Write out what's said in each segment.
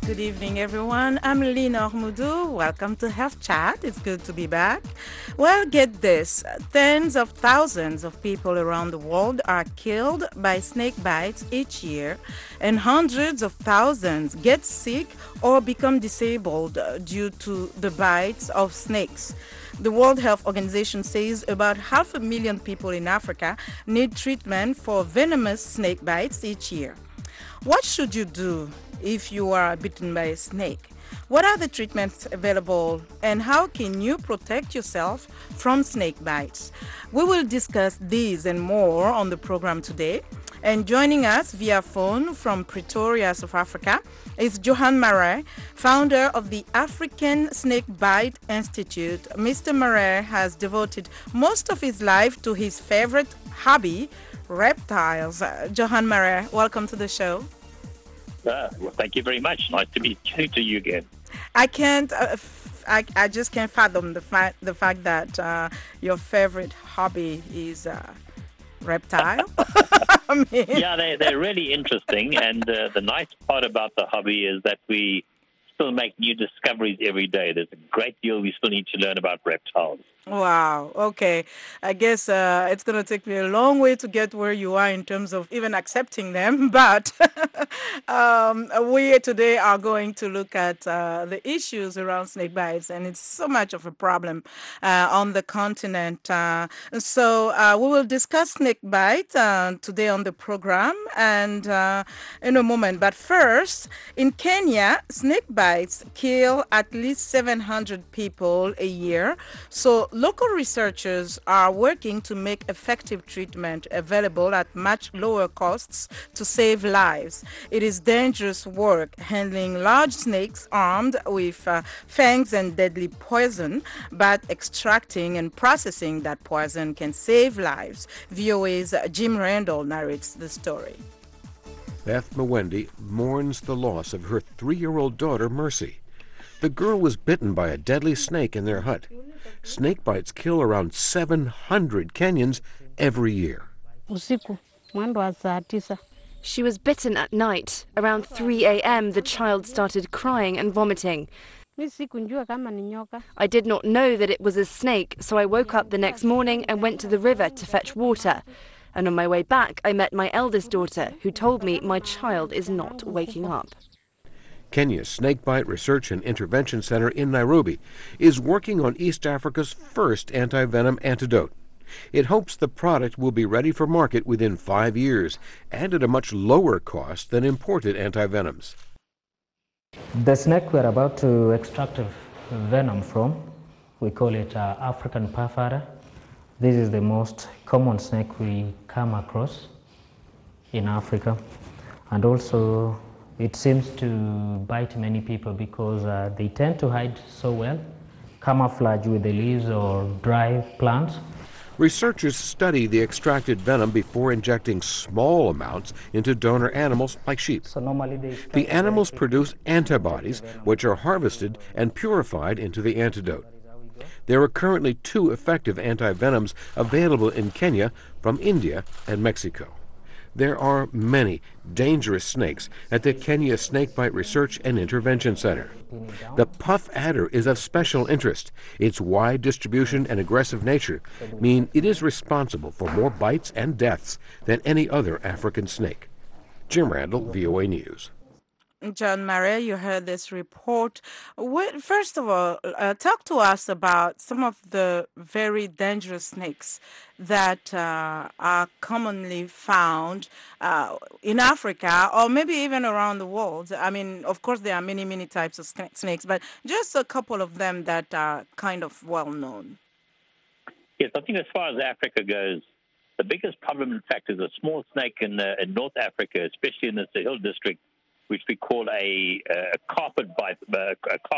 Good evening, everyone. I'm Lina Moudou. Welcome to Health Chat. It's good to be back. Well, get this. Tens of thousands of people around the world are killed by snake bites each year, and hundreds of thousands get sick or become disabled due to the bites of snakes. The World Health Organization says about 500,000 people in Africa need treatment for venomous snake bites each year. What should you do if you are bitten by a snake? What are the treatments available and how can you protect yourself from snake bites? We will discuss these and more on the program today. And joining us via phone from Pretoria, South Africa, is Johan Marais, founder of the African Snake Bite Institute. Mr. Marais has devoted most of his life to his favorite hobby, reptiles. Johan Marais, welcome to the show. Well, thank you very much. Nice to be chatting to you again. I can't. I just can't fathom the fact that your favorite hobby is reptile. I mean. Yeah, they're really interesting, and the nice part about the hobby is that we still make new discoveries every day. There's a great deal we still need to learn about reptiles. Wow. Okay. I guess it's going to take me a long way to get where you are in terms of even accepting them. But we today are going to look at the issues around snake bites, and it's so much of a problem on the continent. So we will discuss snake bite today on the program and in a moment. But first, in Kenya, snake bites kill at least 700 people a year. So local researchers are working to make effective treatment available at much lower costs to save lives. It is dangerous work handling large snakes armed with fangs and deadly poison, but extracting and processing that poison can save lives. VOA's Jim Randall narrates the story. Beth Mwendi mourns the loss of her 3-year-old daughter, Mercy. The girl was bitten by a deadly snake in their hut. Snake bites kill around 700 Kenyans every year. She was bitten at night. Around 3 a.m., the child started crying and vomiting. I did not know that it was a snake, so I woke up the next morning and went to the river to fetch water. And on my way back, I met my eldest daughter, who told me my child is not waking up. Kenya's Snakebite Research and Intervention Center in Nairobi is working on East Africa's first anti-venom antidote. It hopes the product will be ready for market within 5 years and at a much lower cost than imported antivenoms. The snake we're about to extract venom from, we call it African puff adder. This is the most common snake we come across in Africa, and also it seems to bite many people because they tend to hide so well, camouflage with the leaves or dry plants. Researchers study the extracted venom before injecting small amounts into donor animals like sheep. So normally the animals produce antibodies, which are harvested and purified into the antidote. There are currently 2 effective antivenoms available in Kenya from India and Mexico. There are many dangerous snakes at the Kenya Snakebite Research and Intervention Center. The puff adder is of special interest. Its wide distribution and aggressive nature mean it is responsible for more bites and deaths than any other African snake. Jim Randall, VOA News. John Marais, you heard this report. First of all, talk to us about some of the very dangerous snakes that are commonly found in Africa or maybe even around the world. I mean, of course, there are many, many types of snakes, but just a couple of them that are kind of well known. Yes, I think as far as Africa goes, the biggest problem, in fact, is a small snake in North Africa, especially in the Sahel district, which we call a carpet viper.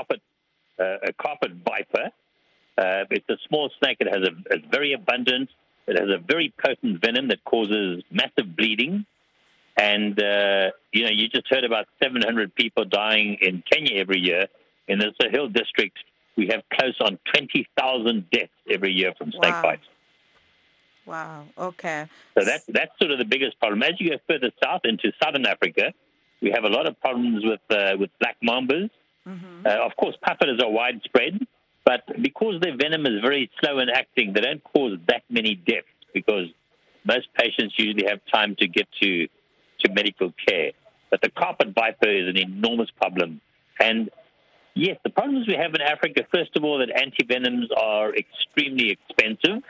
It's a small snake. It has it's very abundant. It has a very potent venom that causes massive bleeding. And you just heard about 700 people dying in Kenya every year. In the Sahel district, we have close on 20,000 deaths every year from snake bites. Wow. Okay. So that's sort of the biggest problem. As you go further south into southern Africa, We have a lot of problems with black mambas. Of course, pufferers are widespread, but because their venom is very slow in acting, they don't cause that many deaths because most patients usually have time to get to medical care. But the carpet viper is an enormous problem. And yes, the problems we have in Africa, first of all, that antivenoms are extremely expensive.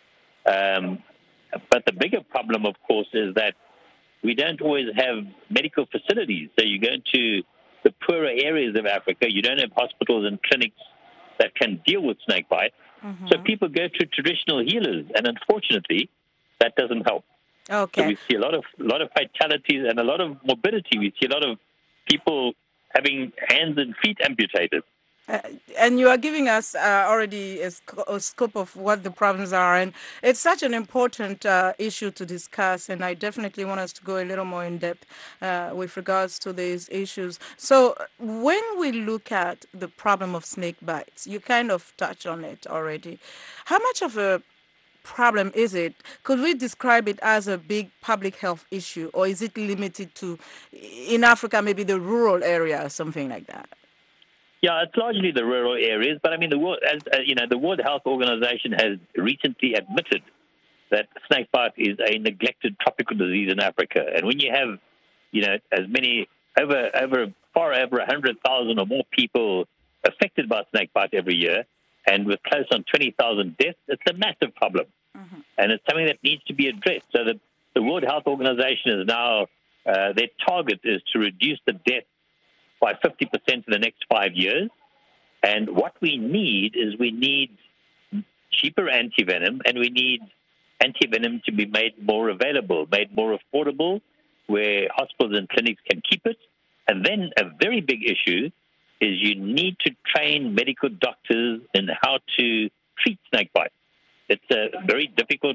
But the bigger problem, of course, is that we don't always have medical facilities. So you go into the poorer areas of Africa, you don't have hospitals and clinics that can deal with snakebite. So people go to traditional healers, and unfortunately, that doesn't help. Okay. So we see a lot of fatalities and a lot of morbidity. We see a lot of people having hands and feet amputated. And you are giving us already a scope of what the problems are. And it's such an important issue to discuss. And I definitely want us to go a little more in depth with regards to these issues. So when we look at the problem of snake bites, you kind of touched on it already. How much of a problem is it? Could we describe it as a big public health issue, or is it limited to, in Africa, maybe the rural area or something like that? Yeah, it's largely the rural areas, but I mean, the World Health Organization has recently admitted that snakebite is a neglected tropical disease in Africa. And when you have, as many far over 100,000 or more people affected by snakebite every year, and with close on 20,000 deaths, it's a massive problem, and it's something that needs to be addressed. So the World Health Organization is now their target is to reduce the deaths by 50% in the next 5 years. And what we need is cheaper antivenom, and we need antivenom to be made more available, made more affordable, where hospitals and clinics can keep it. And then a very big issue is you need to train medical doctors in how to treat snakebite. It's a very difficult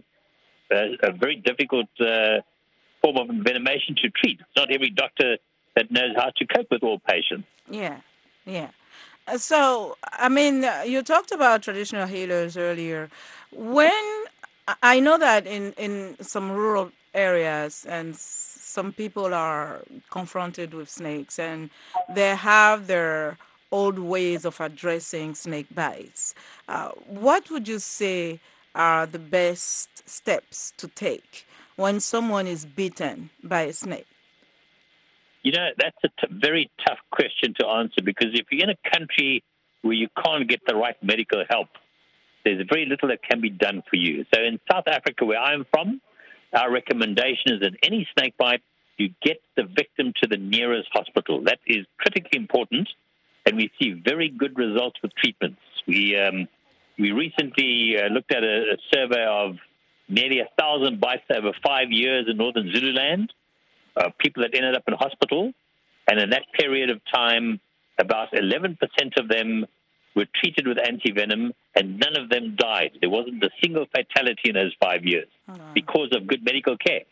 form of envenomation to treat. It's not every doctor that knows how to cope with all patients. Yeah. So, I mean, you talked about traditional healers earlier. I know that in some rural areas and some people are confronted with snakes and they have their old ways of addressing snake bites. What would you say are the best steps to take when someone is bitten by a snake? That's a very tough question to answer, because if you're in a country where you can't get the right medical help, there's very little that can be done for you. So in South Africa, where I'm from, our recommendation is that any snake bite, you get the victim to the nearest hospital. That is critically important, and we see very good results with treatments. We recently looked at a survey of nearly 1,000 bites over 5 years in northern Zululand, people that ended up in hospital, and in that period of time, about 11% of them were treated with antivenom, and none of them died. There wasn't a single fatality in those 5 years because of good medical care.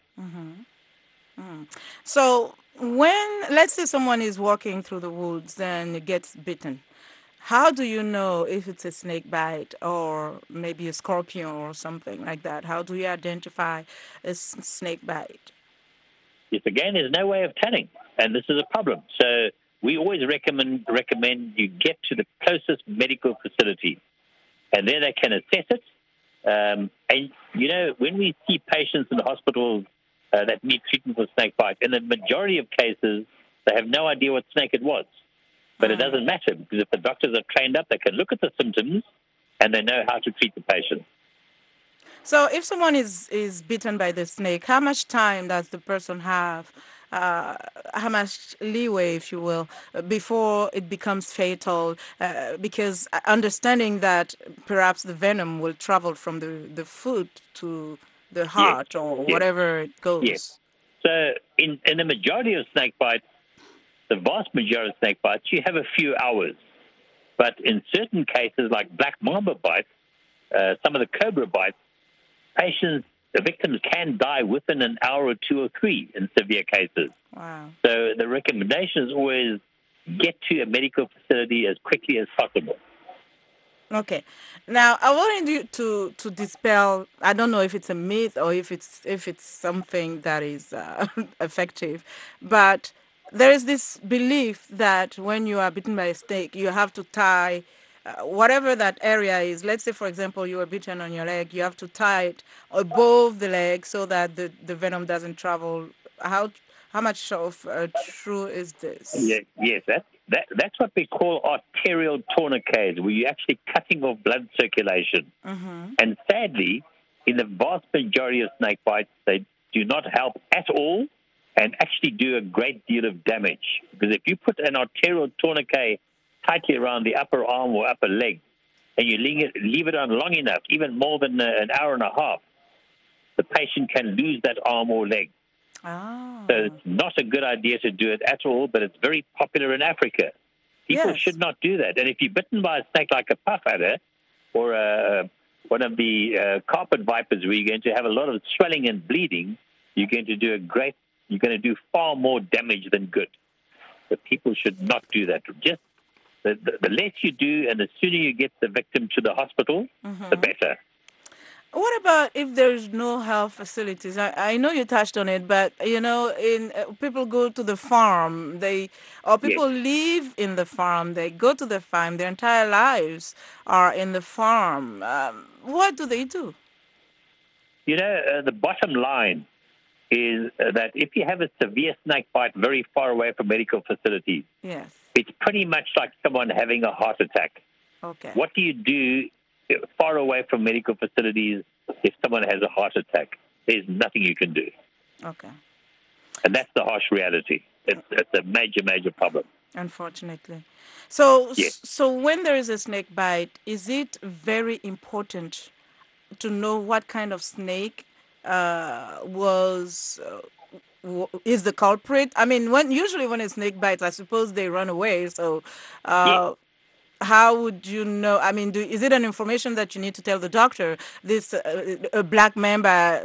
So let's say someone is walking through the woods and gets bitten, how do you know if it's a snake bite or maybe a scorpion or something like that? How do you identify a snake bite? Yes, again, there's no way of telling, and this is a problem. So we always recommend you get to the closest medical facility, and there they can assess it. And, when we see patients in the hospitals that need treatment for snake bite, in the majority of cases, they have no idea what snake it was. But it doesn't matter, because if the doctors are trained up, they can look at the symptoms, and they know how to treat the patient. So if someone is bitten by the snake, how much time does the person have, how much leeway, if you will, before it becomes fatal? Because understanding that perhaps the venom will travel from the foot to the heart or whatever it goes. Yes. So in the majority of snake bites, the vast majority of snake bites, you have a few hours. But in certain cases, like black mamba bites, some of the cobra bites, the victims can die within an hour or two or three in severe cases. Wow. So the recommendation is always get to a medical facility as quickly as possible. Okay. Now, I wanted you to dispel, I don't know if it's a myth or if it's something that is effective, but there is this belief that when you are bitten by a snake, you have to tie whatever that area is. Let's say, for example, you were bitten on your leg, you have to tie it above the leg so that the venom doesn't travel. How how much of true is this? Yes, that's what we call arterial tourniquets, where you're actually cutting off blood circulation. And sadly, in the vast majority of snake bites, they do not help at all and actually do a great deal of damage. Because if you put an arterial tourniquet tightly around the upper arm or upper leg, and you leave it on long enough, even more than an hour and a half, the patient can lose that arm or leg. Oh. So it's not a good idea to do it at all, but it's very popular in Africa. People Yes. should not do that. And if you're bitten by a snake like a puff adder or one of the carpet vipers where you're going to have a lot of swelling and bleeding, you're going to do far more damage than good. So people should not do that. Just the less you do and the sooner you get the victim to the hospital, the better. What about if there's no health facilities? I know you touched on it, but in people go to the farm, Yes. people live in the farm. They go to the farm. Their entire lives are in the farm. What do they do? The bottom line is that if you have a severe snake bite very far away from medical facilities, Yes. it's pretty much like someone having a heart attack. Okay. What do you do far away from medical facilities if someone has a heart attack? There's nothing you can do. Okay. And that's the harsh reality. It's a major, major problem. Unfortunately. So, Yes. so when there is a snake bite, is it very important to know what kind of snake is the culprit? I mean, usually when a snake bites, I suppose they run away. So, Yes. uh, how would you know? I mean, is it an information that you need to tell the doctor? This a black mamba,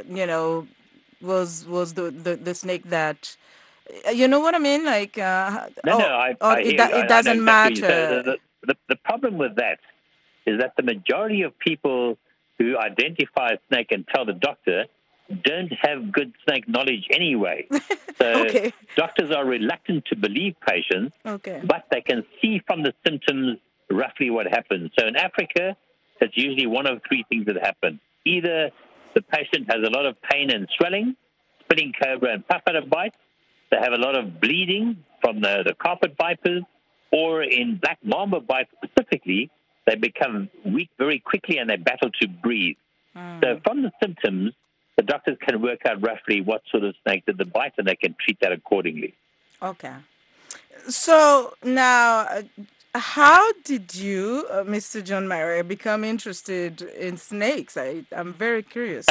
was the snake that, you know what I mean? Like, No, I hear you. it I know doesn't exactly what you're saying. matter. The problem with that is that the majority of people who identify a snake and tell the doctor don't have good snake knowledge anyway. So Okay. doctors are reluctant to believe patients, Okay. but they can see from the symptoms roughly what happens. So in Africa, it's usually one of three things that happen. Either the patient has a lot of pain and swelling, spitting cobra and puff adder bites. They have a lot of bleeding from the carpet vipers, or in black mamba bites specifically, they become weak very quickly and they battle to breathe. So from the symptoms, the doctors can work out roughly what sort of snake did the bite and they can treat that accordingly. Okay. So now, how did you, Mr. John Mayer, become interested in snakes? I'm very curious.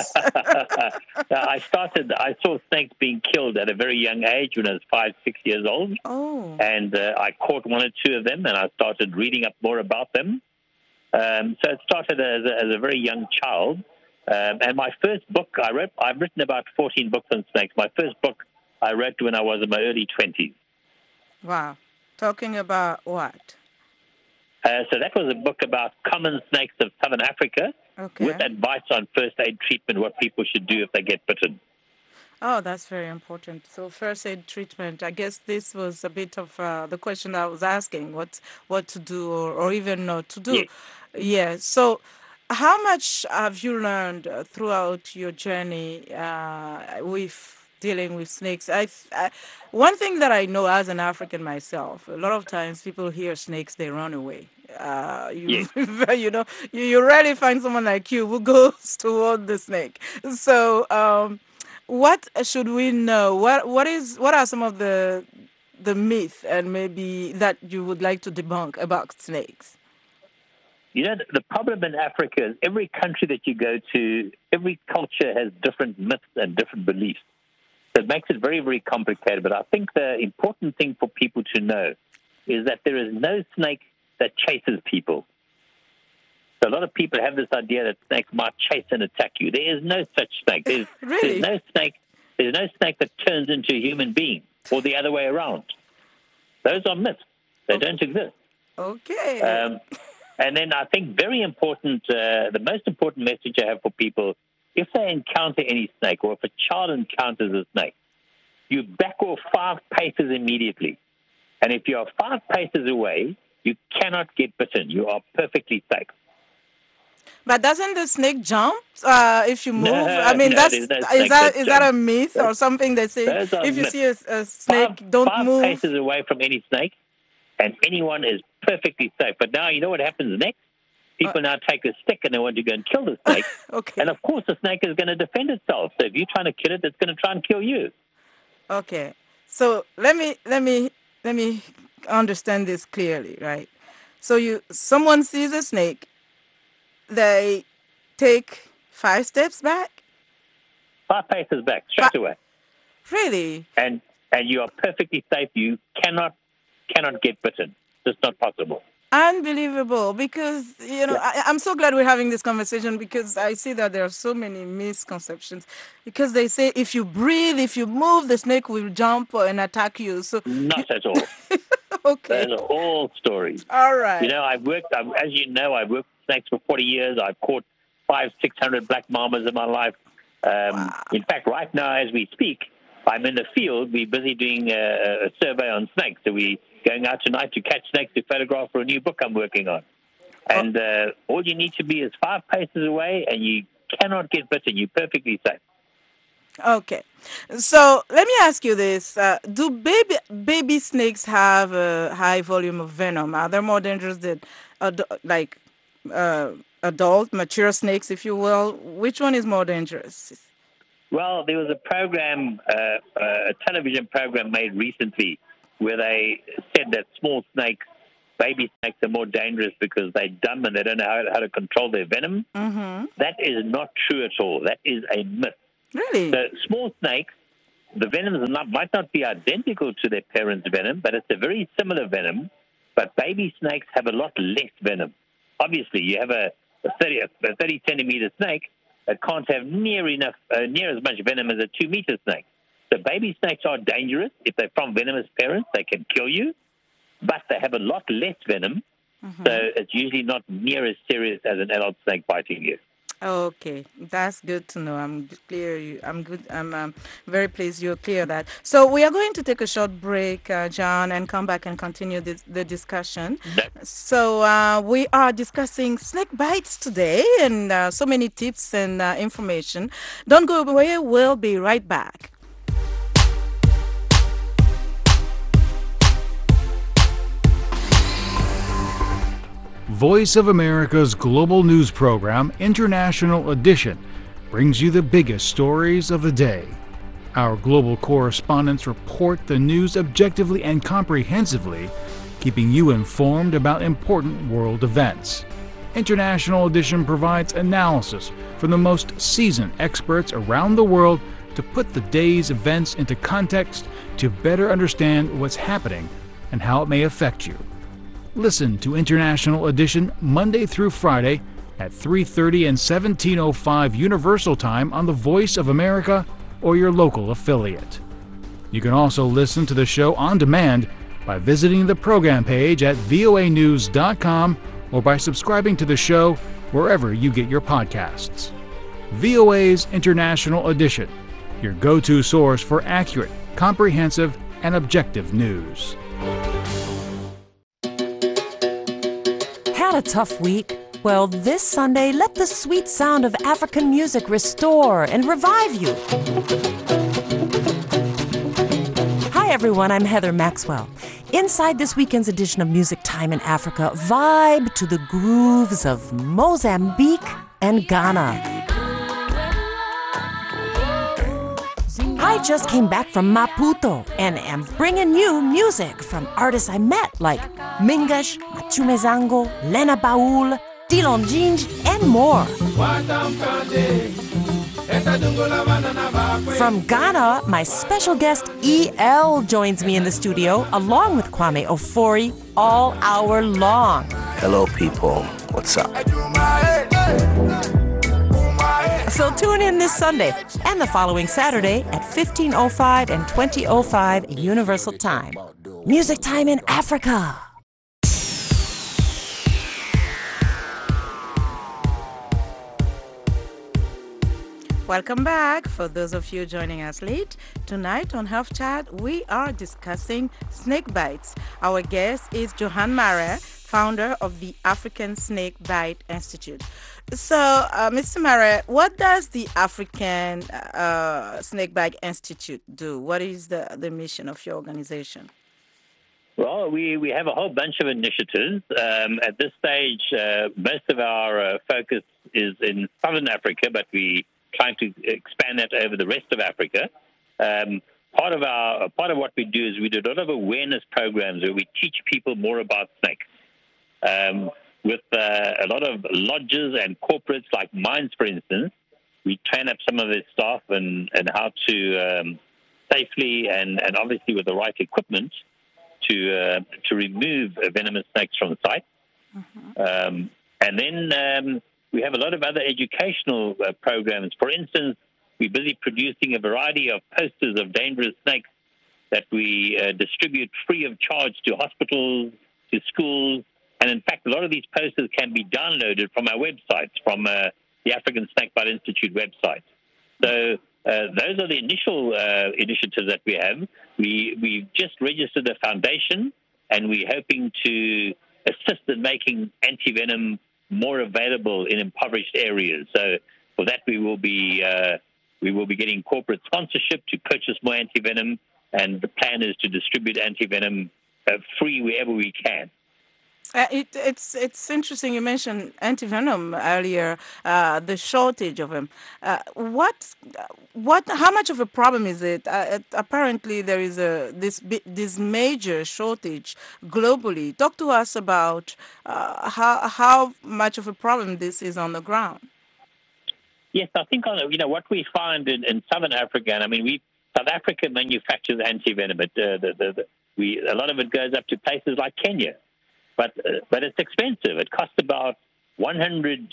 I saw snakes being killed at a very young age when I was 5, 6 years old. Oh. And I caught one or two of them and I started reading up more about them. So it started as a very young child. And my first book I've written about 14 books on snakes. My first book I wrote when I was in my early 20s. Wow. Talking about what? So that was a book about common snakes of southern Africa Okay. with advice on first aid treatment, what people should do if they get bitten. Oh, that's very important. So first aid treatment. I guess this was a bit of the question I was asking: what to do or even not to do. Yes. Yeah. So, how much have you learned throughout your journey with dealing with snakes? One thing that I know as an African myself, a lot of times people hear snakes, they run away. Yes. You rarely find someone like you who goes toward the snake. So, what should we know? What are some of the myth and maybe that you would like to debunk about snakes? The problem in Africa is every country that you go to, every culture has different myths and different beliefs. So it makes it very, very complicated. But I think the important thing for people to know is that there is no snake that chases people. So a lot of people have this idea that snakes might chase and attack you. There is no such snake. Really? There's no snake that turns into a human being or the other way around. Those are myths. They don't exist. Okay. And then I think very important, the most important message I have for people, if they encounter any snake or if a child encounters a snake, you back off 5 paces immediately. And if you are 5 paces away, you cannot get bitten. You are perfectly safe. But doesn't the snake jump if you move? No, I mean, no, that's there's no is snake that that is that a jumps. myth or something they say? Those are If you myths. see a snake, don't 5 move. paces away from any snake, and anyone is perfectly safe. But now you know what happens next? People now take a stick and they want to go and kill the snake. Okay. And of course, the snake is going to defend itself. So if you're trying to kill it, it's going to try and kill you. Okay. So let me understand this clearly, right? So someone sees a snake, they take 5 steps back? 5 paces back, straight away. Really? And you are perfectly safe. You cannot get bitten. It's not possible. Unbelievable, because I'm so glad we're having this conversation, because I see that there are so many misconceptions, because they say if you breathe, if you move, the snake will jump and attack you. So Not at all. okay, Those are all stories. all right. You know, I've worked with snakes for 40 years. I've caught 500-600 black mamas in my life. In fact, right now as we speak, I'm in the field. We're busy doing a survey on snakes. So we're going out tonight to catch snakes to photograph for a new book I'm working on. And all you need to be is 5 paces away, and you cannot get bitten. You're perfectly safe. Okay, so let me ask you this: do baby snakes have a high volume of venom? Are they more dangerous than adult, mature snakes, if you will? Which one is more dangerous? Well, there was a program, a television program made recently, where they said that small snakes, baby snakes, are more dangerous because they're dumb and they don't know how to control their venom. Mm-hmm. That is not true at all. That is a myth. Really? So small snakes, the venoms might not be identical to their parents' venom, but it's a very similar venom. But baby snakes have a lot less venom. Obviously, you have a 30 centimeter snake that can't have near as much venom as a 2-meter snake. So baby snakes are dangerous. If they're from venomous parents, they can kill you, but they have a lot less venom. Mm-hmm. So it's usually not near as serious as an adult snake biting you. Okay, that's good to know. I'm clear. I'm good. I'm very pleased you're clear that. So we are going to take a short break, John, and come back and continue the discussion. No. So we are discussing snake bites today, and so many tips and information. Don't go away. We'll be right back. Voice of America's global news program, International Edition, brings you the biggest stories of the day. Our global correspondents report the news objectively and comprehensively, keeping you informed about important world events. International Edition provides analysis from the most seasoned experts around the world to put the day's events into context to better understand what's happening and how it may affect you. Listen to International Edition Monday through Friday at 3:30 and 17:05 Universal Time on the Voice of America or your local affiliate. You can also listen to the show on demand by visiting the program page at voanews.com or by subscribing to the show wherever you get your podcasts. VOA's International Edition, your go-to source for accurate, comprehensive, and objective news. Had a tough week? Well, this Sunday, let the sweet sound of African music restore and revive you. Hi, everyone. I'm Heather Maxwell. Inside this weekend's edition of Music Time in Africa, vibe to the grooves of Mozambique and Ghana. I just came back from Maputo and am bringing you music from artists I met like Mingash, Machumezango, Lena Baul, Dilon Jinj, and more. From Ghana, my special guest EL joins me in the studio along with Kwame Ofori all hour long. Hello, people. What's up? So tune in this Sunday and the following Saturday at 15:05 and 20:05 Universal Time. Music Time in Africa. Welcome back. For those of you joining us late, tonight on Health Chat, we are discussing snake bites. Our guest is Johan Mare, founder of the African Snake Bite Institute. So, Mr. Mare, what does the African Snake Bite Institute do? What is the mission of your organization? Well, we have a whole bunch of initiatives. At this stage, most of our focus is in Southern Africa, but we trying to expand that over the rest of Africa. Part of what we do is we do a lot of awareness programs where we teach people more about snakes. With a lot of lodges and corporates like mines, for instance, we train up some of their staff and how to safely and obviously with the right equipment to remove venomous snakes from the site. Mm-hmm. And then we have a lot of other educational programs. For instance, we're busy producing a variety of posters of dangerous snakes that we distribute free of charge to hospitals, to schools. And in fact, a lot of these posters can be downloaded from our websites, from the African Snake Bite Institute website. So those are the initial initiatives that we have. We've just registered a foundation, and we're hoping to assist in making antivenom more available in impoverished areas. So for that, we will be getting corporate sponsorship to purchase more antivenom, and the plan is to distribute antivenom free wherever we can. It's interesting you mentioned antivenom earlier, the shortage of them. How much of a problem is it? Apparently there is this major shortage globally. Talk to us about how much of a problem this is on the ground. Yes, I think what we find in Southern Africa, and I mean South Africa manufactures antivenom, but a lot of it goes up to places like Kenya. But it's expensive. It costs about $100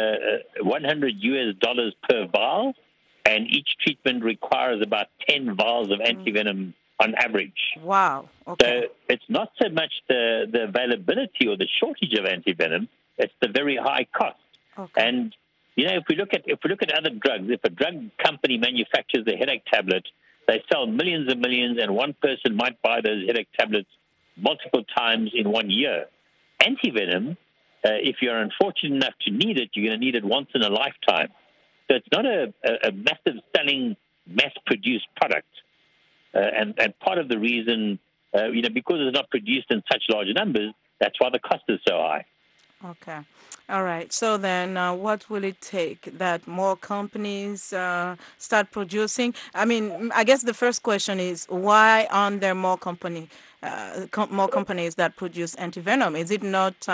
US per vial, and each treatment requires about 10 vials of antivenom on average. Wow. Okay. So it's not so much the availability or the shortage of antivenom; it's the very high cost. Okay. And if we look at other drugs, if a drug company manufactures a headache tablet, they sell millions and millions, and one person might buy those headache tablets multiple times in 1 year. Antivenom, if you're unfortunate enough to need it, you're going to need it once in a lifetime. So it's not a massive selling, mass-produced product. And part of the reason, because it's not produced in such large numbers, that's why the cost is so high. Okay. All right. So then what will it take that more companies start producing? I mean, I guess the first question is, why aren't there more companies that produce antivenom? Is it not... it's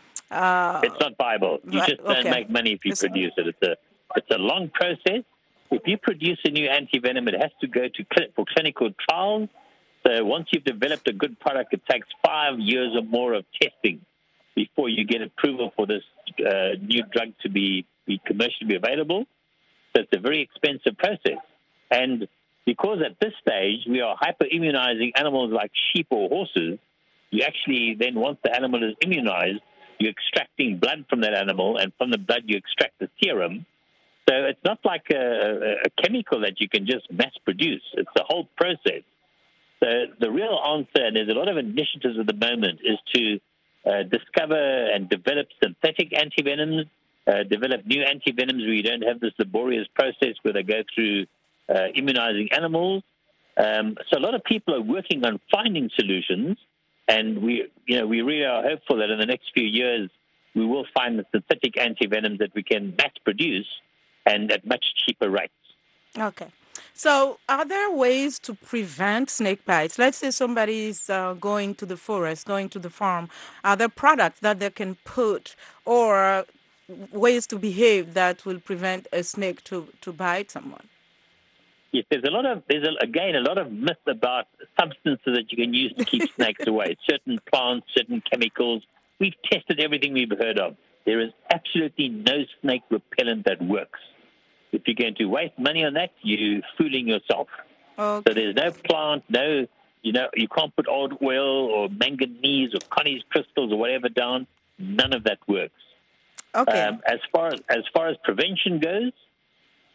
not viable. You just don't make money if you produce it. It's a long process. If you produce a new antivenom, it has to go for clinical trials. So once you've developed a good product, it takes 5 years or more of testing before you get approval for this new drug to be commercially available. So it's a very expensive process. And because at this stage we are hyper-immunizing animals like sheep or horses, you actually then, once the animal is immunized, you're extracting blood from that animal, and from the blood you extract the serum. So it's not like a chemical that you can just mass produce. It's the whole process. So the real answer, and there's a lot of initiatives at the moment, is to discover and develop synthetic antivenoms, develop new antivenoms where you don't have this laborious process where they go through immunizing animals. So a lot of people are working on finding solutions, and we really are hopeful that in the next few years we will find the synthetic antivenoms that we can mass produce and at much cheaper rates. Okay. So are there ways to prevent snake bites? Let's say somebody's going to the forest, going to the farm. Are there products that they can put or ways to behave that will prevent a snake to bite someone? Yes, there's a lot of myth about substances that you can use to keep snakes away. Certain plants, certain chemicals. We've tested everything we've heard of. There is absolutely no snake repellent that works. If you're going to waste money on that, you're fooling yourself. Okay. So there's no plant, you can't put old oil or manganese or Connie's crystals or whatever down. None of that works. Okay. As far as prevention goes,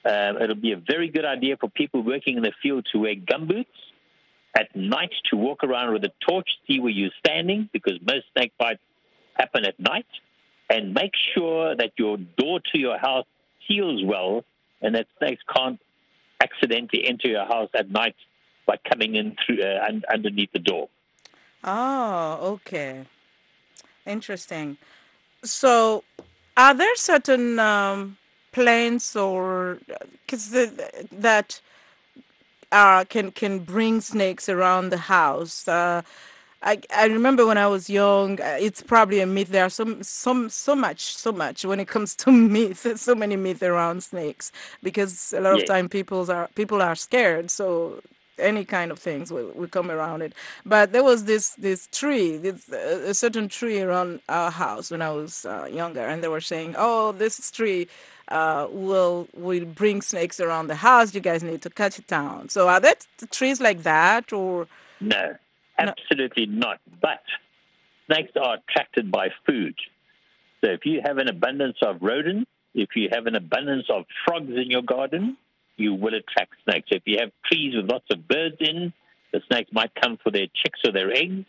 It'll be a very good idea for people working in the field to wear gumboots at night, to walk around with a torch, see where you're standing, because most snake bites happen at night. And make sure that your door to your house seals well and that snakes can't accidentally enter your house at night by coming in through underneath the door. Oh, okay. Interesting. So, are there certain plants or that can bring snakes around the house? I remember when I was young, it's probably a myth. There are so much when it comes to myths, so many myths around snakes, because a lot of Yes. time people are scared. So any kind of things will come around it. But there was this tree, a certain tree around our house when I was younger, and they were saying, "Oh, this tree will bring snakes around the house. You guys need to cut it down." So are there trees like that, or No, no? absolutely not. But snakes are attracted by food. So if you have an abundance of rodents, if you have an abundance of frogs in your garden, you will attract snakes. If you have trees with lots of birds in, the snakes might come for their chicks or their eggs.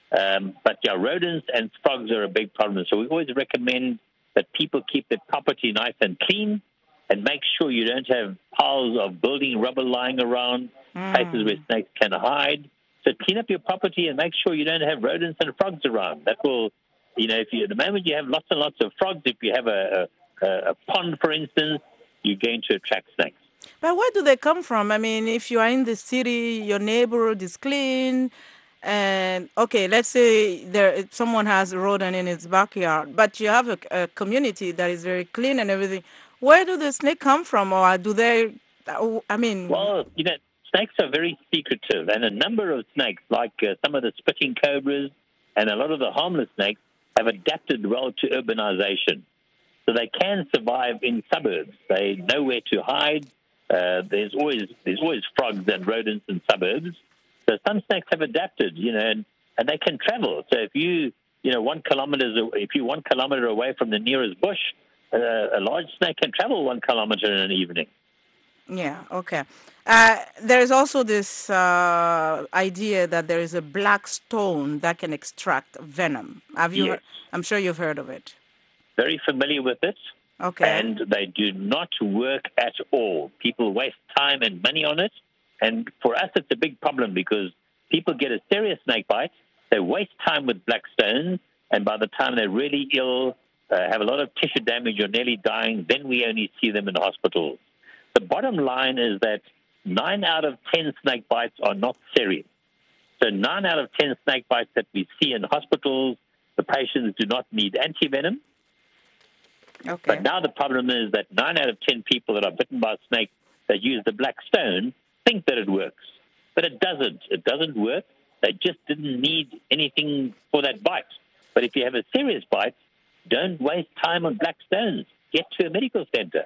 But yeah, rodents and frogs are a big problem. So we always recommend that people keep their property nice and clean and make sure you don't have piles of building rubber lying around, places where snakes can hide. So clean up your property and make sure you don't have rodents and frogs around. That will, the moment you have lots and lots of frogs, if you have a pond, for instance, you're going to attract snakes. But where do they come from? I mean, if you are in the city, your neighborhood is clean, and okay, let's say someone has a rodent in its backyard, but you have a community that is very clean and everything. Where do the snakes come from, or do they? I mean, Well, snakes are very secretive, and a number of snakes, like some of the spitting cobras and a lot of the harmless snakes, have adapted well to urbanization. So they can survive in suburbs. They know where to hide. There's always frogs and rodents in suburbs. So some snakes have adapted, and they can travel. So if you're 1 kilometer away from the nearest bush, a large snake can travel 1 kilometer in an evening. yeah, okay. There is also this idea that there is a black stone that can extract venom. Yes. I'm sure you've heard of it. Very familiar with it. Okay. And they do not work at all. People waste time and money on it. And for us, it's a big problem because people get a serious snake bite, they waste time with black stones, and by the time they're really ill, have a lot of tissue damage or nearly dying, then we only see them in hospitals. The bottom line is that 9 out of 10 snake bites are not serious. So 9 out of 10 snake bites that we see in hospitals, the patients do not need antivenom. Okay. But now the problem is that 9 out of 10 people that are bitten by a snake that use the black stone think that it works. But it doesn't. It doesn't work. They just didn't need anything for that bite. But if you have a serious bite, don't waste time on black stones. Get to a medical center.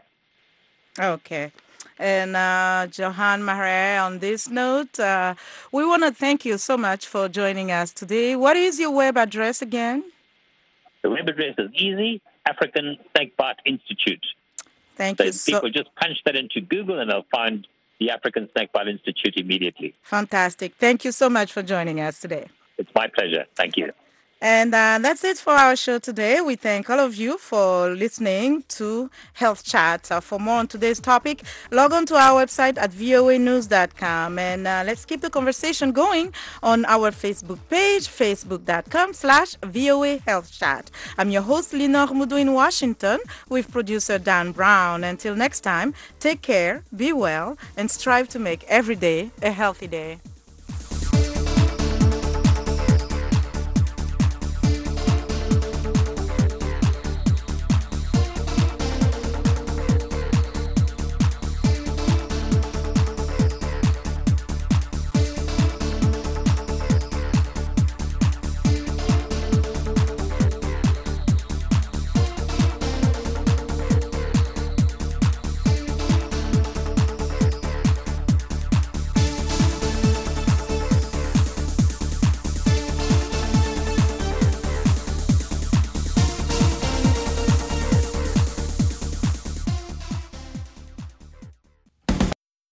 Okay. And Johan Marais, on this note, we want to thank you so much for joining us today. What is your web address again? The web address is easy, African Snake Bite Institute. Thank So you so people just punch that into Google and they'll find the African Snake Bite Institute immediately. fantastic. Thank you so much for joining us today. It's my pleasure. Thank you. And that's it for our show today. We thank all of you for listening to Health Chat. For more on today's topic, log on to our website at voanews.com. And let's keep the conversation going on our Facebook page, facebook.com/VOA Health Chat. I'm your host, Lenore Mudu in Washington, with producer Dan Brown. Until next time, take care, be well, and strive to make every day a healthy day.